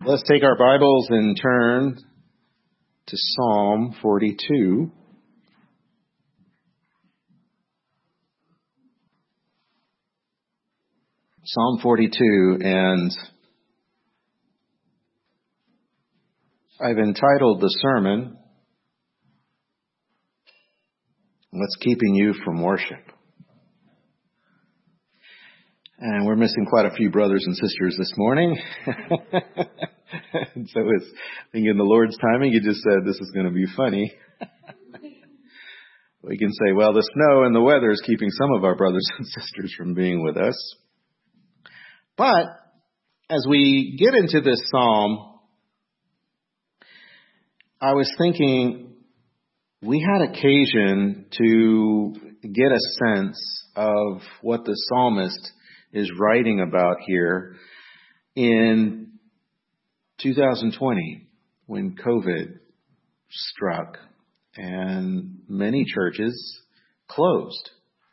Let's take our Bibles and turn to Psalm 42. Psalm 42, and I've entitled the sermon, "What's Keeping You from Worship?" And we're missing quite a few brothers and sisters this morning. And so it's, I think in the Lord's timing, He just said this is going to be funny. We can say, well, the snow and the weather is keeping some of our brothers and sisters from being with us. But as we get into this psalm, I was thinking we had occasion to get a sense of what the psalmist is writing about here in 2020 when COVID struck and many churches closed,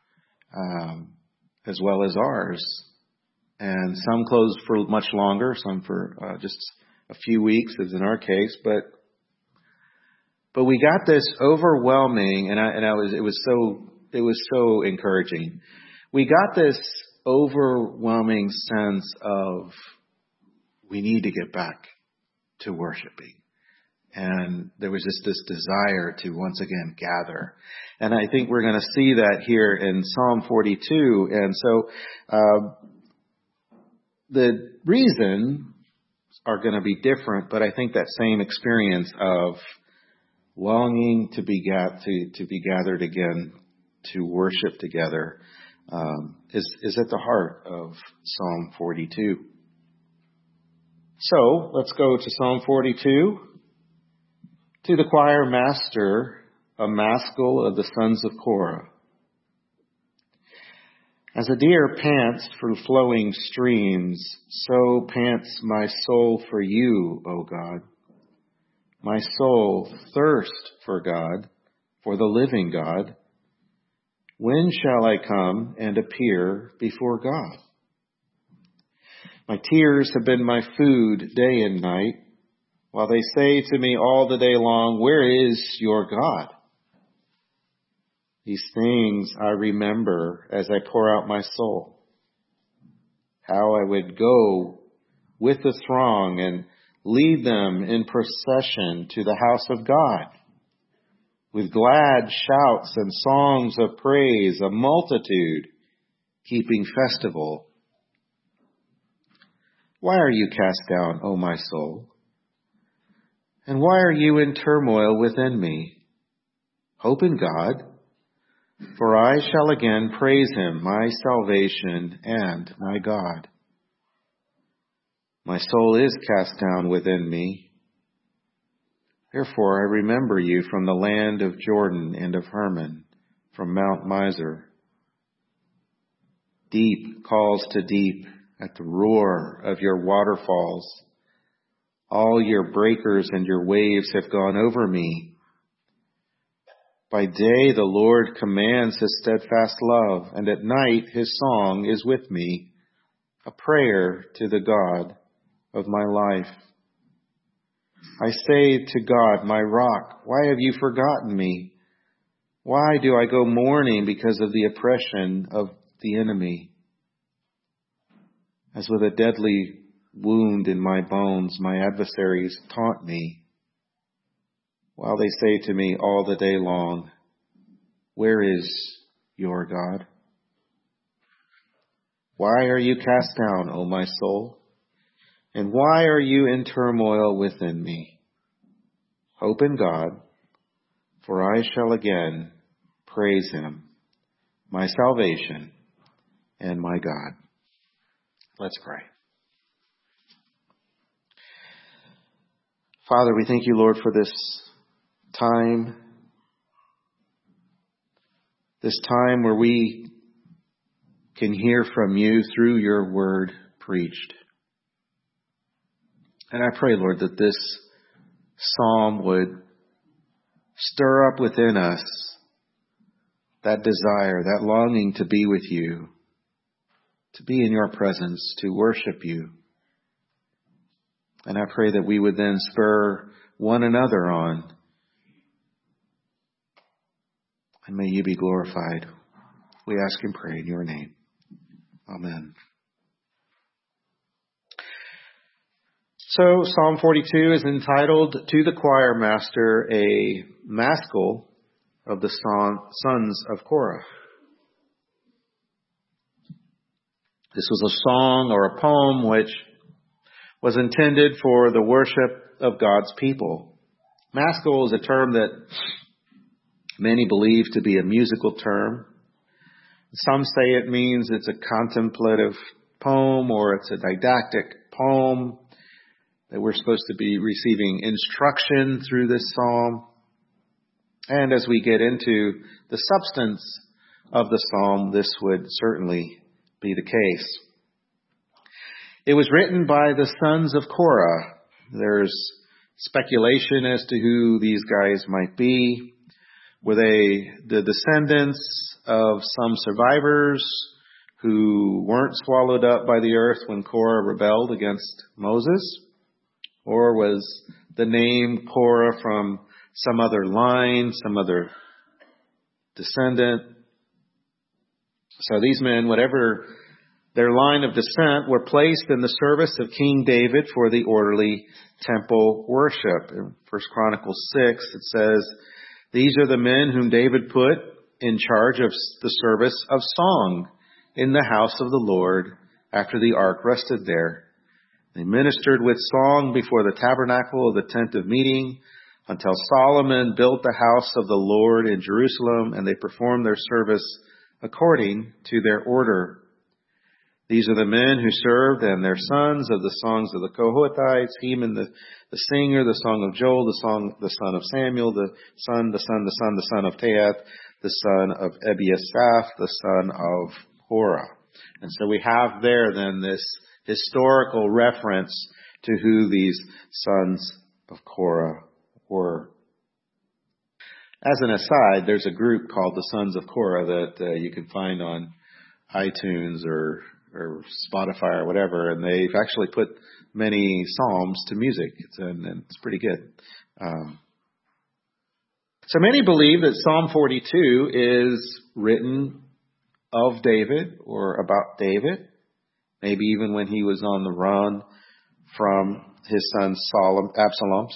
as well as ours. And some closed for much longer, some for just a few weeks, as in our case. But we got this overwhelming, it was so encouraging. We got this overwhelming sense of we need to get back to worshiping. And there was just this desire to once again gather. And I think we're going to see that here in Psalm 42. And so the reasons are going to be different, but I think that same experience of longing to be gathered again, to worship together, is at the heart of Psalm 42. So let's go to Psalm 42. To the choir master, a maskil of the sons of Korah. As a deer pants for flowing streams, so pants my soul for you, O God. My soul thirsts for God, for the living God. When shall I come and appear before God? My tears have been my food day and night, while they say to me all the day long, where is your God? These things I remember as I pour out my soul. How I would go with the throng and lead them in procession to the house of God. With glad shouts and songs of praise, a multitude keeping festival. Why are you cast down, O my soul? And why are you in turmoil within me? Hope in God, for I shall again praise Him, my salvation and my God. My soul is cast down within me. Therefore I remember you from the land of Jordan and of Hermon, from Mount Mizar. Deep calls to deep at the roar of your waterfalls. All your breakers and your waves have gone over me. By day the Lord commands His steadfast love, and at night His song is with me, a prayer to the God of my life. I say to God, my rock, why have you forgotten me? Why do I go mourning because of the oppression of the enemy? As with a deadly wound in my bones, my adversaries taunt me, while they say to me all the day long, where is your God? Why are you cast down, O my soul? And why are you in turmoil within me? Hope in God, for I shall again praise Him, my salvation and my God. Let's pray. Father, we thank you, Lord, for this time where we can hear from you through your word preached. And I pray, Lord, that this psalm would stir up within us that desire, that longing to be with you, to be in your presence, to worship you. And I pray that we would then spur one another on. And may you be glorified. We ask and pray in your name. Amen. So Psalm 42 is entitled, "To the Choir Master, a Maskil of the Sons of Korah." This was a song or a poem which was intended for the worship of God's people. Maskil is a term that many believe to be a musical term. Some say it means it's a contemplative poem or it's a didactic poem, that we're supposed to be receiving instruction through this psalm. And as we get into the substance of the psalm, this would certainly be the case. It was written by the sons of Korah. There's speculation as to who these guys might be. Were they the descendants of some survivors who weren't swallowed up by the earth when Korah rebelled against Moses? Or was the name Korah from some other line, some other descendant? So these men, whatever their line of descent, were placed in the service of King David for the orderly temple worship. In 1 Chronicles 6, it says, "These are the men whom David put in charge of the service of song in the house of the Lord after the ark rested there. They ministered with song before the tabernacle of the tent of meeting until Solomon built the house of the Lord in Jerusalem, and they performed their service according to their order. These are the men who served and their sons of the songs of the Kohathites, Heman the singer, the song of Joel, the son of Samuel, the son of Tahath, the son of Ebiasaph, the son of Korah." And so we have there then this historical reference to who these sons of Korah were. As an aside, there's a group called the Sons of Korah that you can find on iTunes or Spotify or whatever, and they've actually put many psalms to music, and it's pretty good. So many believe that Psalm 42 is written of David or about David, maybe even when he was on the run from his son Absalom.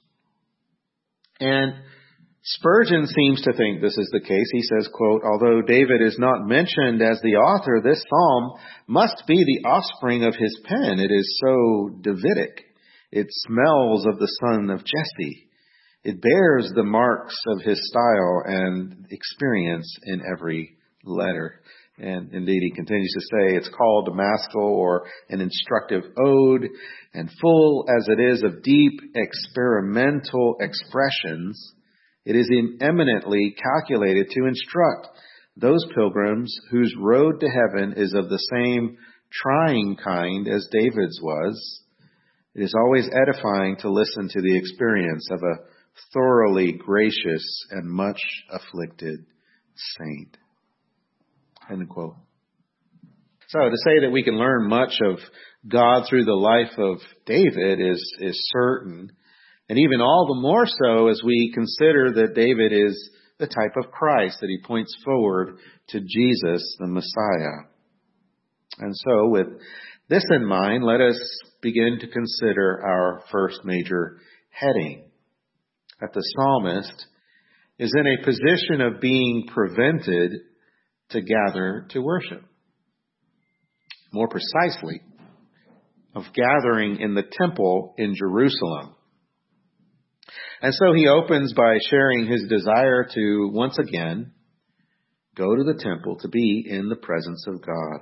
And Spurgeon seems to think this is the case. He says, quote, "Although David is not mentioned as the author, this psalm must be the offspring of his pen. It is so Davidic. It smells of the son of Jesse. It bears the marks of his style and experience in every letter." And indeed, he continues to say, it's called a maskil or an instructive ode, and full as it is of deep experimental expressions, it is eminently calculated to instruct those pilgrims whose road to heaven is of the same trying kind as David's was. It is always edifying to listen to the experience of a thoroughly gracious and much afflicted saint. End quote. So to say that we can learn much of God through the life of David is certain, and even all the more so as we consider that David is the type of Christ, that he points forward to Jesus, the Messiah. And so with this in mind, let us begin to consider our first major heading. That the psalmist is in a position of being prevented to gather to worship. More precisely, of gathering in the temple in Jerusalem. And so he opens by sharing his desire to once again go to the temple to be in the presence of God.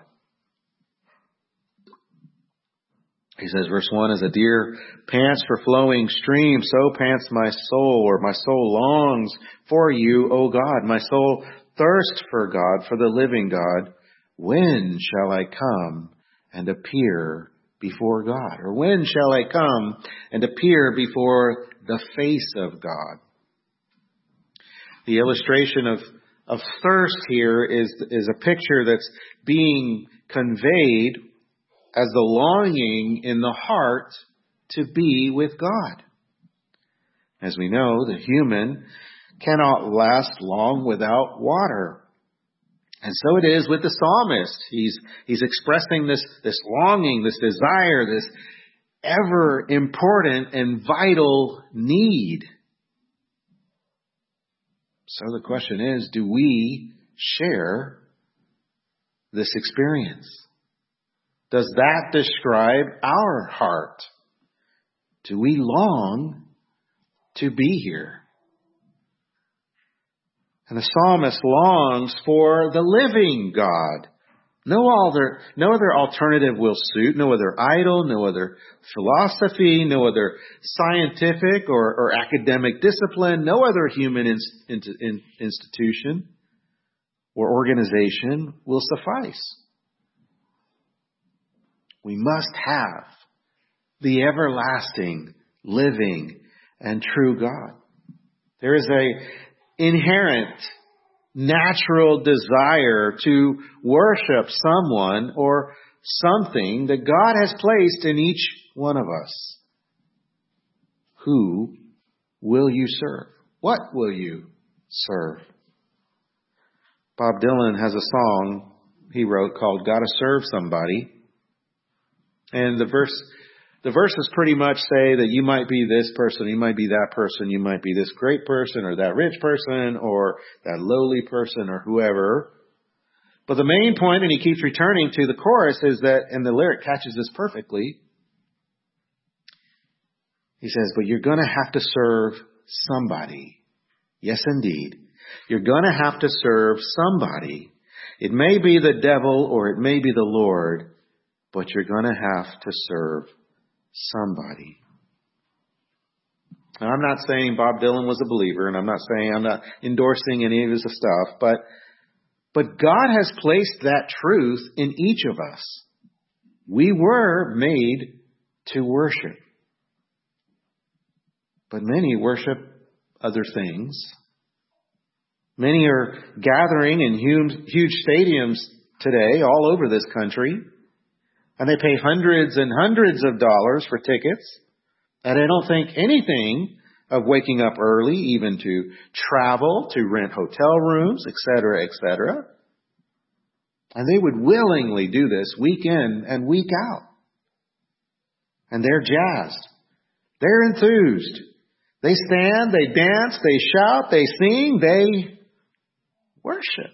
He says, verse 1, "As a deer pants for flowing streams, so pants my soul," or my soul longs for you, O God. My soul thirsts for God, for the living God. When shall I come and appear before God? Or when shall I come and appear before the face of God? The illustration of thirst here is a picture that's being conveyed as the longing in the heart to be with God. As we know, the human cannot last long without water. And so it is with the psalmist. He's expressing this longing, this desire, this ever important and vital need. So the question is, do we share this experience? Does that describe our heart? Do we long to be here? And the psalmist longs for the living God. No other alternative will suit, no other idol, no other philosophy, no other scientific or academic discipline, no other human institution or organization will suffice. We must have the everlasting, living, and true God. There is an inherent, natural desire to worship someone or something that God has placed in each one of us. Who will you serve? What will you serve? Bob Dylan has a song he wrote called "Gotta Serve Somebody." And the verses pretty much say that you might be this person, you might be that person, you might be this great person or that rich person or that lowly person or whoever. But the main point, and he keeps returning to the chorus, is that, and the lyric catches this perfectly, he says, but you're going to have to serve somebody. Yes, indeed. You're going to have to serve somebody. It may be the devil or it may be the Lord, but you're going to have to serve somebody. Now, I'm not saying Bob Dylan was a believer, and I'm not endorsing any of his stuff, but God has placed that truth in each of us. We were made to worship. But many worship other things. Many are gathering in huge stadiums today all over this country. And they pay hundreds and hundreds of dollars for tickets. And they don't think anything of waking up early, even to travel, to rent hotel rooms, etc., etc. And they would willingly do this week in and week out. And they're jazzed. They're enthused. They stand, they dance, they shout, they sing, they worship.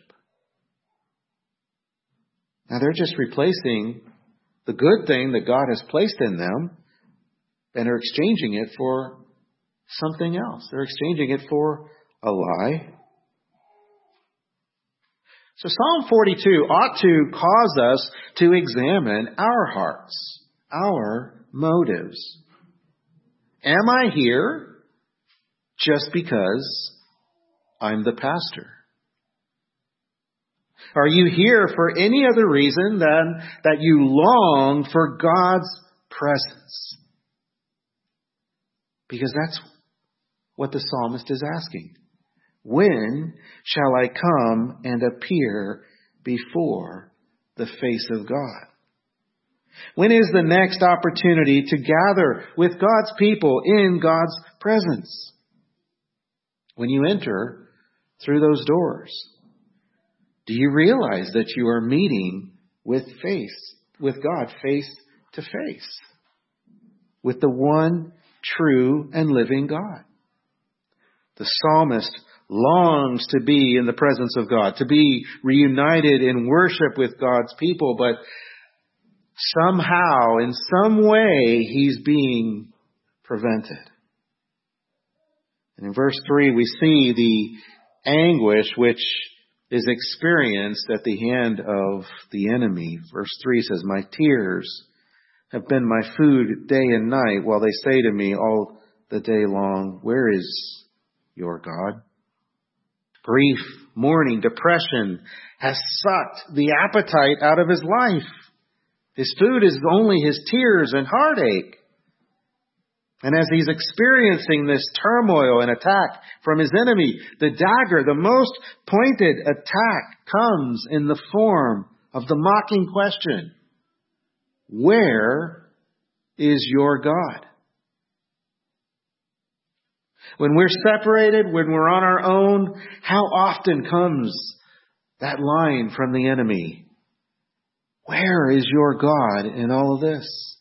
Now they're just replacing the good thing that God has placed in them, and are exchanging it for something else. They're exchanging it for a lie. So Psalm 42 ought to cause us to examine our hearts, our motives. Am I here just because I'm the pastor? Are you here for any other reason than that you long for God's presence? Because that's what the psalmist is asking. When shall I come and appear before the face of God? When is the next opportunity to gather with God's people in God's presence? When you enter through those doors. Do you realize that you are meeting with God face to face? With the one true and living God. The psalmist longs to be in the presence of God, to be reunited in worship with God's people, but somehow, in some way, he's being prevented. And in verse 3, we see the anguish which is experienced at the hand of the enemy. Verse 3 says, my tears have been my food day and night, while they say to me all the day long, where is your God? Grief, mourning, depression has sucked the appetite out of his life. His food is only his tears and heartache. And as he's experiencing this turmoil and attack from his enemy, the dagger, the most pointed attack, comes in the form of the mocking question, where is your God? When we're separated, when we're on our own, how often comes that line from the enemy? Where is your God in all of this?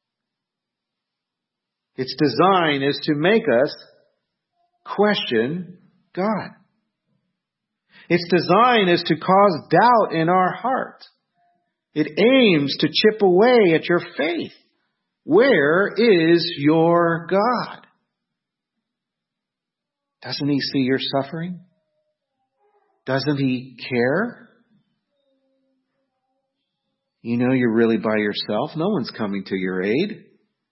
Its design is to make us question God. Its design is to cause doubt in our heart. It aims to chip away at your faith. Where is your God? Doesn't He see your suffering? Doesn't He care? You know you're really by yourself. No one's coming to your aid.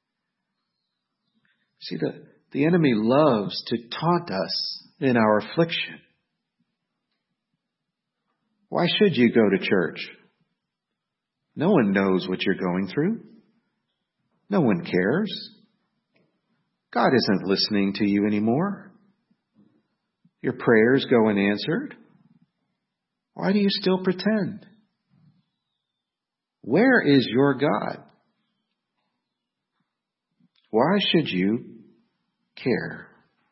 See, the enemy loves to taunt us in our affliction. Why should you go to church? No one knows what you're going through. No one cares. God isn't listening to you anymore. Your prayers go unanswered. Why do you still pretend? Where is your God? Why should you care?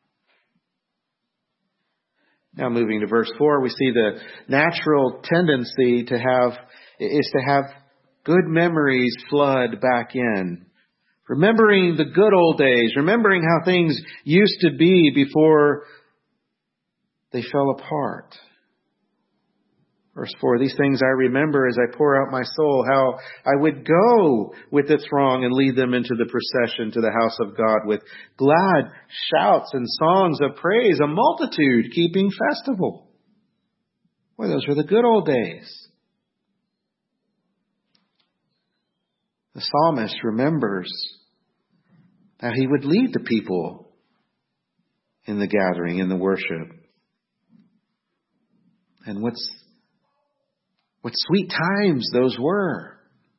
Now moving to verse 4, we see the natural tendency to have good memories flood back in. Remembering the good old days, remembering how things used to be before they fell apart. Verse 4, these things I remember as I pour out my soul, how I would go with the throng and lead them into the procession to the house of God with glad shouts and songs of praise, a multitude keeping festival. Boy, those were the good old days. The psalmist remembers that he would lead the people in the gathering, in the worship. And what sweet times those were.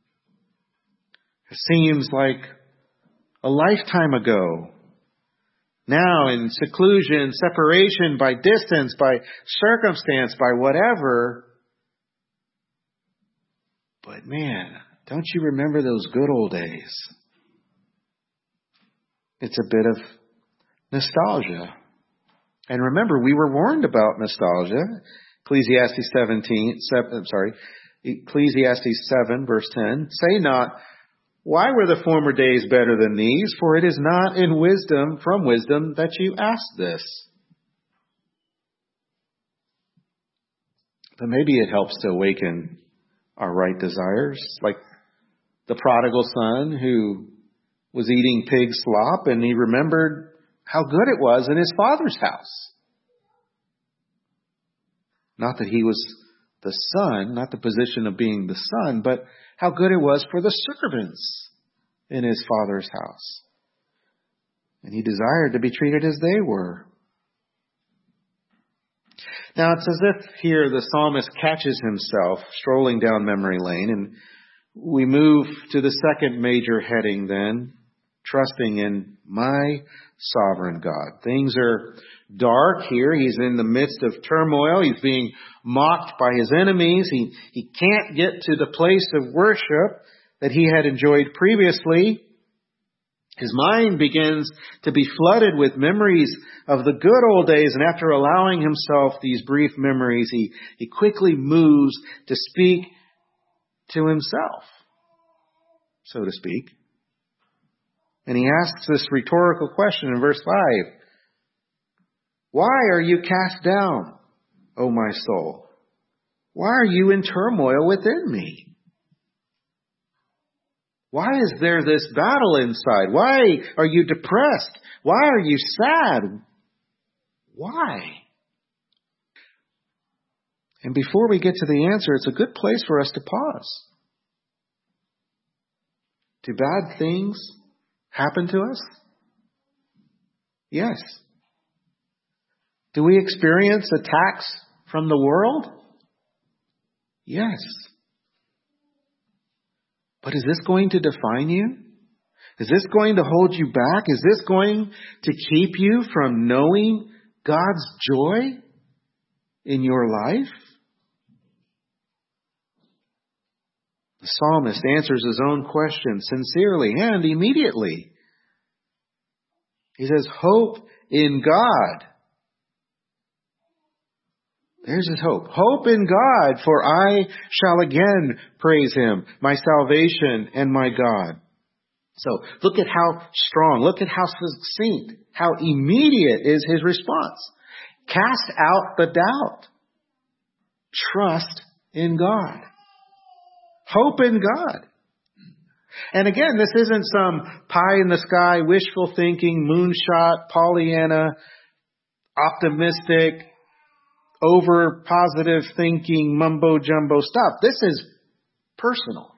It seems like a lifetime ago. Now in seclusion, separation by distance, by circumstance, by whatever. But man, don't you remember those good old days? It's a bit of nostalgia. And remember, we were warned about nostalgia. Ecclesiastes 7, verse 10. Say not, why were the former days better than these? For it is not from wisdom that you ask this. But maybe it helps to awaken our right desires, like the prodigal son who was eating pig slop and he remembered how good it was in his father's house. Not that he was the son, not the position of being the son, but how good it was for the servants in his father's house. And he desired to be treated as they were. Now it's as if here the psalmist catches himself strolling down memory lane, and we move to the second major heading then, trusting in my sovereign God. Things are dark here. He's in the midst of turmoil. He's being mocked by his enemies. He can't get to the place of worship that he had enjoyed previously. His mind begins to be flooded with memories of the good old days, and after allowing himself these brief memories, he quickly moves to speak to himself, so to speak. And he asks this rhetorical question in verse 5. Why are you cast down, O my soul? Why are you in turmoil within me? Why is there this battle inside? Why are you depressed? Why are you sad? Why? And before we get to the answer, it's a good place for us to pause. Do bad things happen to us? Yes. Do we experience attacks from the world? Yes. But is this going to define you? Is this going to hold you back? Is this going to keep you from knowing God's joy in your life? The psalmist answers his own question sincerely and immediately. He says, hope in God. There's his hope. Hope in God, for I shall again praise him, my salvation and my God. So look at how strong, look at how succinct, how immediate is his response. Cast out the doubt. Trust in God. Hope in God. And again, this isn't some pie-in-the-sky, wishful thinking, moonshot, Pollyanna, optimistic, over-positive thinking, mumbo-jumbo stuff. This is personal.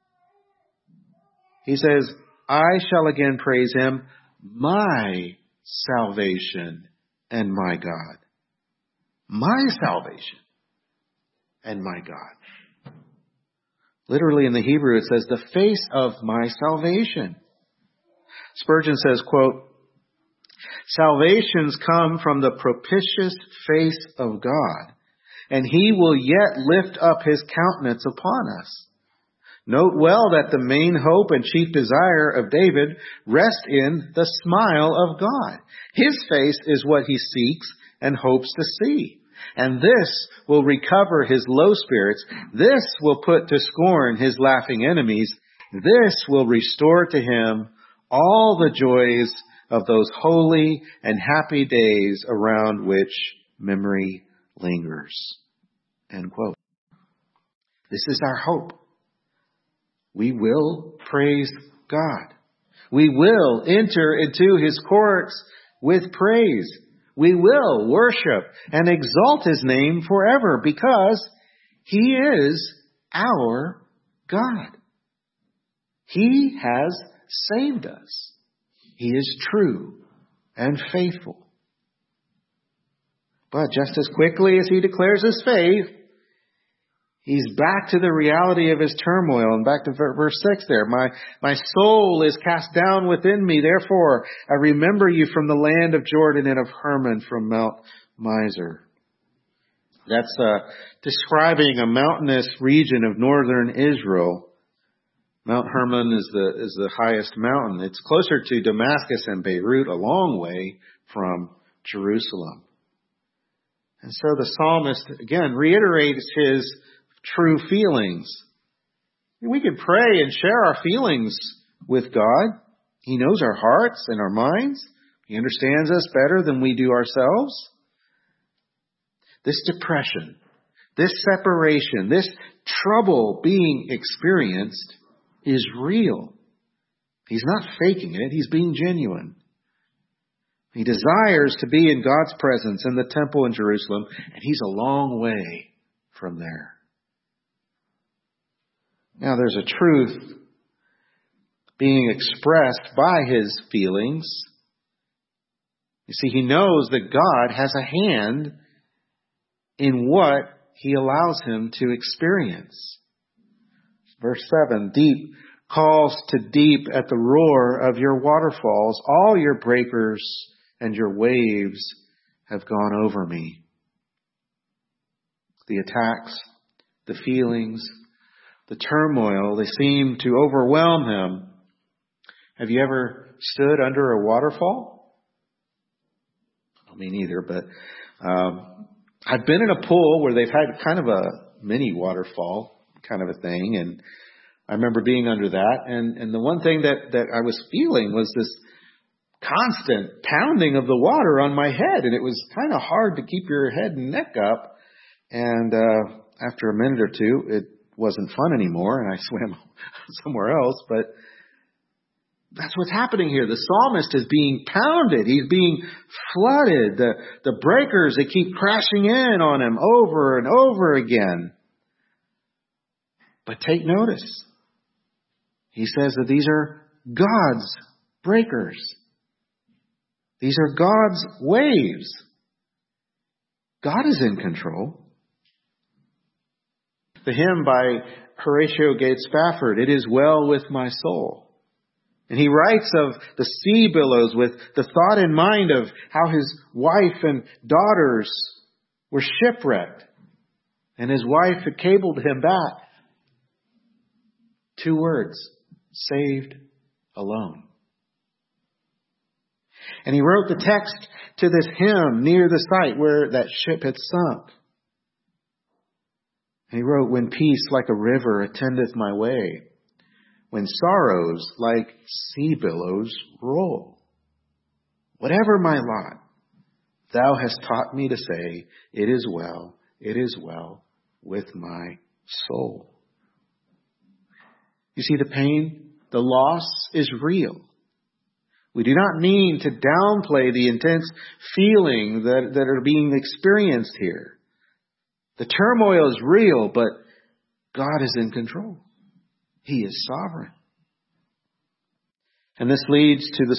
He says, I shall again praise him, my salvation and my God. My salvation and my God. Literally in the Hebrew, it says, the face of my salvation. Spurgeon says, quote, salvations come from the propitious face of God, and he will yet lift up his countenance upon us. Note well that the main hope and chief desire of David rests in the smile of God. His face is what he seeks and hopes to see. And this will recover his low spirits. This will put to scorn his laughing enemies. This will restore to him all the joys of those holy and happy days around which memory lingers. End quote. This is our hope. We will praise God. We will enter into his courts with praise. We will worship and exalt his name forever because he is our God. He has saved us. He is true and faithful. But just as quickly as he declares his faith, he's back to the reality of his turmoil. And back to verse 6 there. My soul is cast down within me. Therefore, I remember you from the land of Jordan and of Hermon from Mount Mizar. That's describing a mountainous region of northern Israel. Mount Hermon is the highest mountain. It's closer to Damascus and Beirut, a long way from Jerusalem. And so the psalmist, again, reiterates his true feelings. We can pray and share our feelings with God. He knows our hearts and our minds. He understands us better than we do ourselves. This depression, this separation, this trouble being experienced is real. He's not faking it. He's being genuine. He desires to be in God's presence in the temple in Jerusalem, and he's a long way from there. Now there's a truth being expressed by his feelings. You see, he knows that God has a hand in what he allows him to experience. Verse 7, deep calls to deep at the roar of your waterfalls. All your breakers and your waves have gone over me. The attacks, the feelings, the turmoil, they seem to overwhelm him. Have you ever stood under a waterfall? Me neither, but I've been in a pool where they've had kind of a mini waterfall kind of a thing, and I remember being under that, and the one thing that I was feeling was this constant pounding of the water on my head, and it was kind of hard to keep your head and neck up, and after a minute or two, it wasn't fun anymore, and I swam somewhere else, but that's what's happening here. The psalmist is being pounded. He's being flooded. The breakers, they keep crashing in on him over and over again. But take notice. He says that these are God's breakers. These are God's waves. God is in control. The hymn by Horatio Gates Spafford, It Is Well With My Soul. And he writes of the sea billows with the thought in mind of how his wife and daughters were shipwrecked. And his wife had cabled him back. 2 words, saved alone. And he wrote the text to this hymn near the site where that ship had sunk. And he wrote, when peace like a river attendeth my way, when sorrows like sea billows roll. Whatever my lot, thou hast taught me to say, it is well with my soul. You see, the pain, the loss is real. We do not mean to downplay the intense feeling that are being experienced here. The turmoil is real, but God is in control. He is sovereign. And this leads the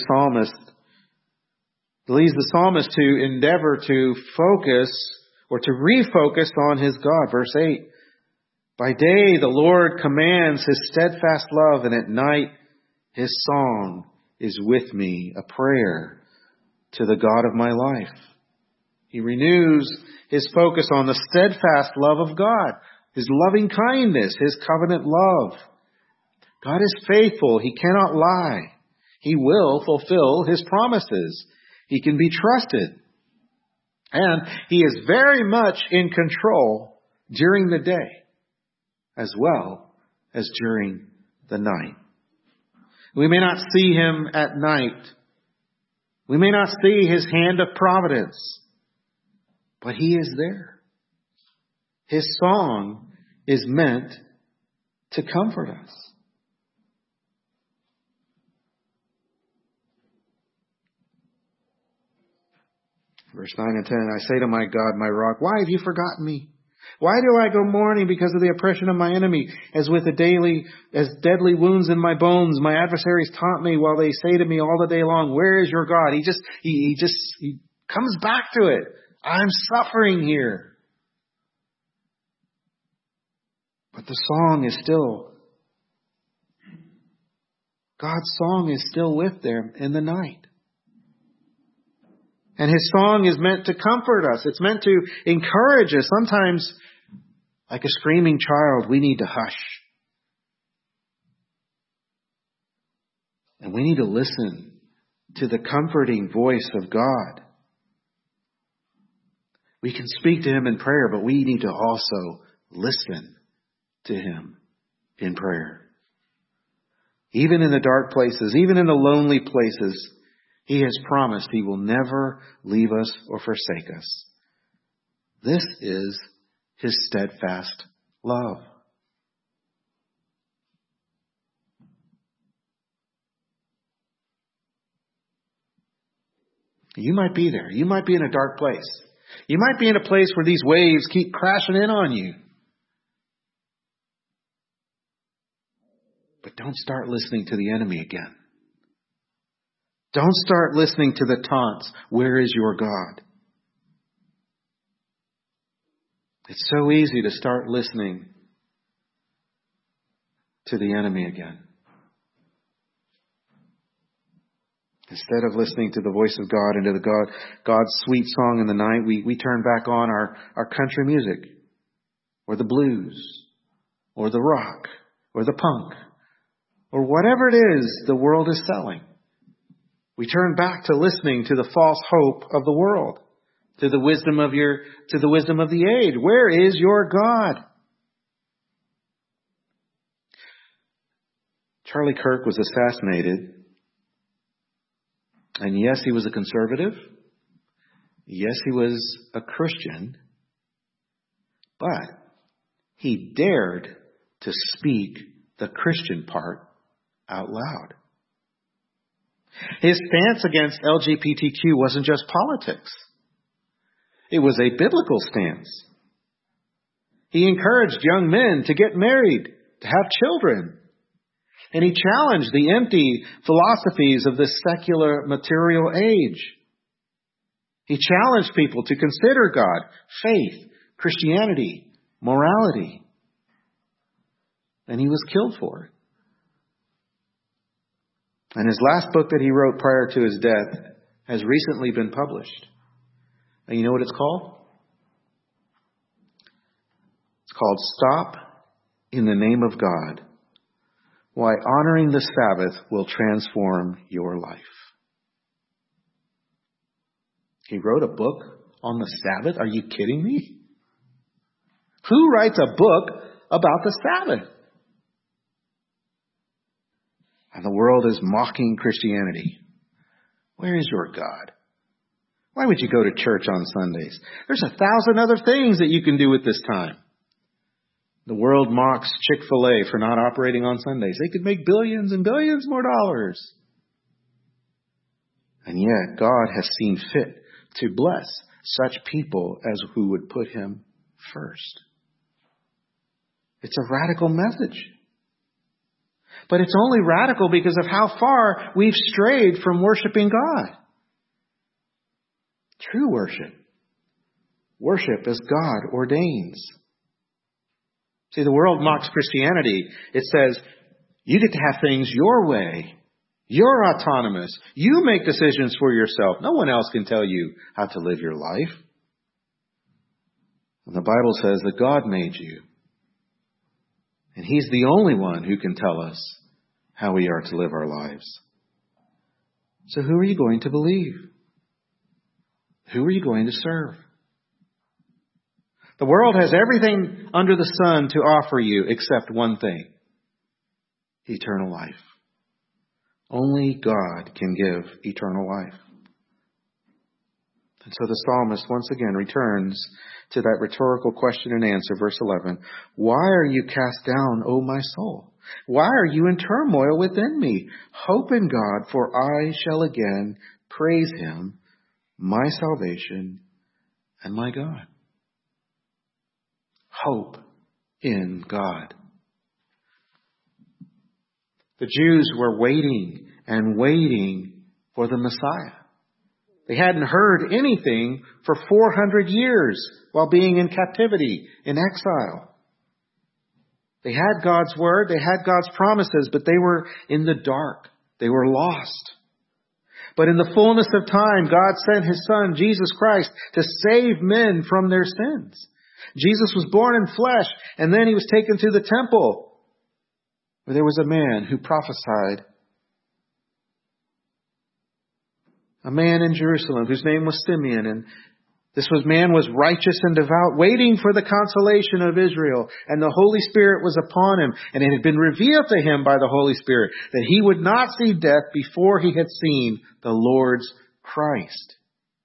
psalmist to endeavor to focus or to refocus on his God. Verse 8, by day the Lord commands his steadfast love, and at night his song is with me, a prayer to the God of my life. He renews his focus on the steadfast love of God, his loving kindness, his covenant love. God is faithful. He cannot lie. He will fulfill his promises. He can be trusted. And he is very much in control during the day as well as during the night. We may not see him at night. We may not see his hand of providence, but he is there. His song is meant to comfort us. Verse 9 and 10, I say to my God, my rock, why have you forgotten me? Why do I go mourning because of the oppression of my enemy? As deadly wounds in my bones, my adversaries taunt me while they say to me all the day long, where is your God? He comes back to it. I'm suffering here. But the song is still, God's song is still with them in the night. And his song is meant to comfort us. It's meant to encourage us. Sometimes, like a screaming child, we need to hush. And we need to listen to the comforting voice of God. We can speak to him in prayer, but we need to also listen to him in prayer. Even in the dark places, even in the lonely places, he has promised he will never leave us or forsake us. This is his steadfast love. You might be there. You might be in a dark place. You might be in a place where these waves keep crashing in on you. But don't start listening to the enemy again. Don't start listening to the taunts. Where is your God? It's so easy to start listening to the enemy again. Instead of listening to the voice of God and to God's sweet song in the night, we turn back on our country music, or the blues, or the rock, or the punk, or whatever it is the world is selling. We turn back to listening to the false hope of the world, to the wisdom of the age. Where is your God? Charlie Kirk was assassinated. And yes, he was a conservative. Yes, he was a Christian. But he dared to speak the Christian part out loud. His stance against LGBTQ wasn't just politics. It was a biblical stance. He encouraged young men to get married, to have children. And he challenged the empty philosophies of this secular material age. He challenged people to consider God, faith, Christianity, morality. And he was killed for it. And his last book that he wrote prior to his death has recently been published. And you know what it's called? It's called Stop in the Name of God. Why Honoring the Sabbath Will Transform Your Life. He wrote a book on the Sabbath? Are you kidding me? Who writes a book about the Sabbath? And the world is mocking Christianity. Where is your God? Why would you go to church on Sundays? There's 1,000 other things that you can do at this time. The world mocks Chick-fil-A for not operating on Sundays. They could make billions and billions more dollars. And yet God has seen fit to bless such people as who would put him first. It's a radical message. But it's only radical because of how far we've strayed from worshiping God. True worship. Worship as God ordains. See, the world mocks Christianity. It says, you get to have things your way. You're autonomous. You make decisions for yourself. No one else can tell you how to live your life. And the Bible says that God made you. And he's the only one who can tell us how we are to live our lives. So who are you going to believe? Who are you going to serve? The world has everything under the sun to offer you except one thing: eternal life. Only God can give eternal life. And so the psalmist once again returns to that rhetorical question and answer, verse 11. Why are you cast down, O my soul? Why are you in turmoil within me? Hope in God, for I shall again praise him, my salvation and my God. Hope in God. The Jews were waiting and waiting for the Messiah. They hadn't heard anything for 400 years while being in captivity, in exile. They had God's word, they had God's promises, but they were in the dark. They were lost. But in the fullness of time, God sent his Son, Jesus Christ, to save men from their sins. Jesus was born in flesh, and then he was taken to the temple, where there was a man who prophesied. A man in Jerusalem whose name was Simeon, and this man was righteous and devout, waiting for the consolation of Israel, and the Holy Spirit was upon him, and it had been revealed to him by the Holy Spirit that he would not see death before he had seen the Lord's Christ.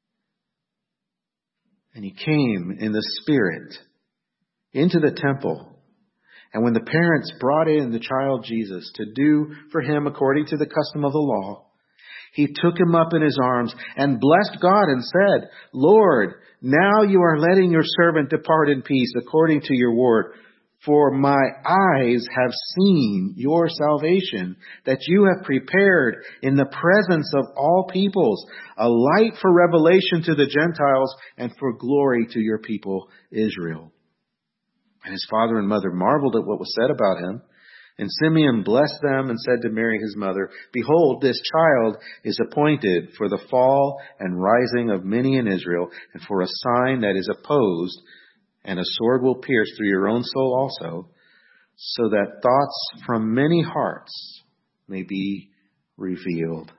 And he came in the Spirit into the temple. And when the parents brought in the child Jesus to do for him according to the custom of the law, he took him up in his arms and blessed God and said, Lord, now you are letting your servant depart in peace according to your word. For my eyes have seen your salvation, that you have prepared in the presence of all peoples, a light for revelation to the Gentiles and for glory to your people Israel. And his father and mother marveled at what was said about him. And Simeon blessed them and said to Mary his mother, Behold, this child is appointed for the fall and rising of many in Israel, and for a sign that is opposed, and a sword will pierce through your own soul also, so that thoughts from many hearts may be revealed.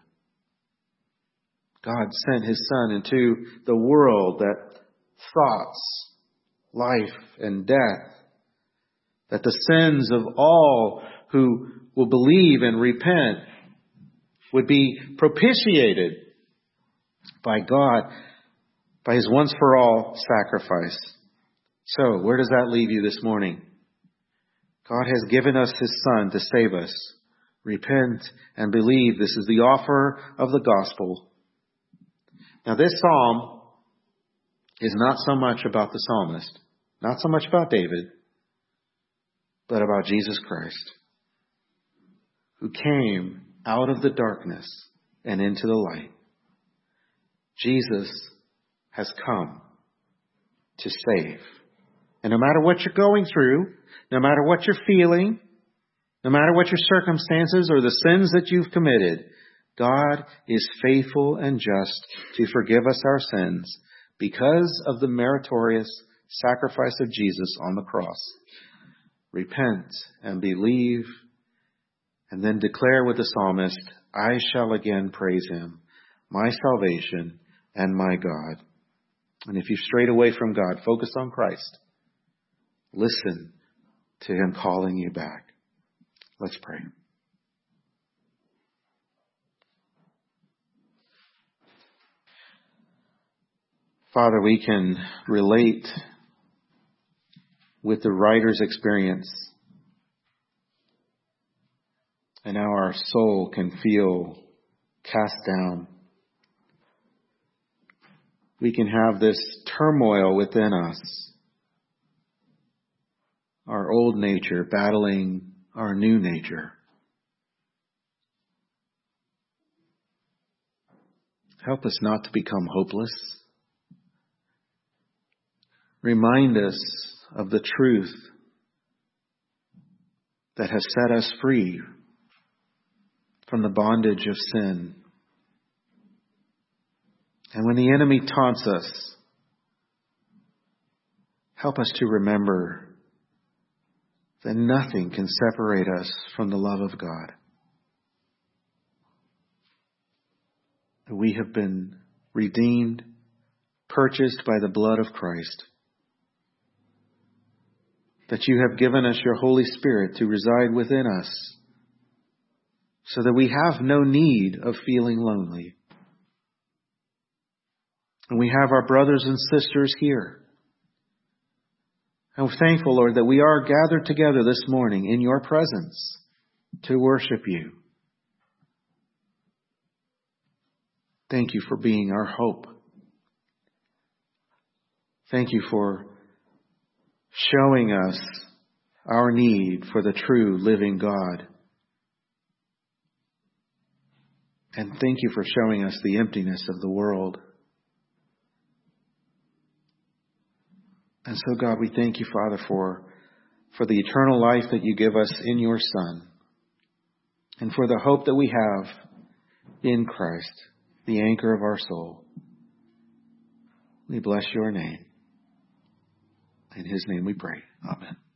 God sent his Son into the world that thoughts, life, and death, that the sins of all who will believe and repent would be propitiated by God, by his once-for-all sacrifice. So, where does that leave you this morning? God has given us his Son to save us. Repent and believe. This is the offer of the gospel. Now, this psalm is not so much about the psalmist, not so much about David, but about Jesus Christ, who came out of the darkness and into the light. Jesus has come to save. And no matter what you're going through, no matter what you're feeling, no matter what your circumstances or the sins that you've committed, God is faithful and just to forgive us our sins because of the meritorious sacrifice of Jesus on the cross. Repent and believe, and then declare with the psalmist, I shall again praise him, my salvation and my God. And if you've strayed away from God, focus on Christ. Listen to Him calling you back. Let's pray. Father, we can relate with the writer's experience and how our soul can feel cast down. We can have this turmoil within us, our old nature battling our new nature. Help us not to become hopeless. Remind us of the truth that has set us free from the bondage of sin. And when the enemy taunts us, help us to remember that nothing can separate us from the love of God. That we have been redeemed, purchased by the blood of Christ. That you have given us your Holy Spirit to reside within us, so that we have no need of feeling lonely. And we have our brothers and sisters here. And we're thankful, Lord, that we are gathered together this morning in your presence to worship you. Thank you for being our hope. Thank you for showing us our need for the true living God. And thank you for showing us the emptiness of the world. And so, God, we thank you, Father, for the eternal life that you give us in your Son, and for the hope that we have in Christ, the anchor of our soul. We bless your name. In his name we pray. Amen.